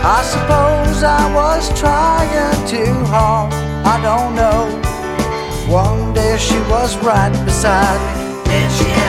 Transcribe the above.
I suppose I was trying too hard, I don't know. One day she was right beside me, and she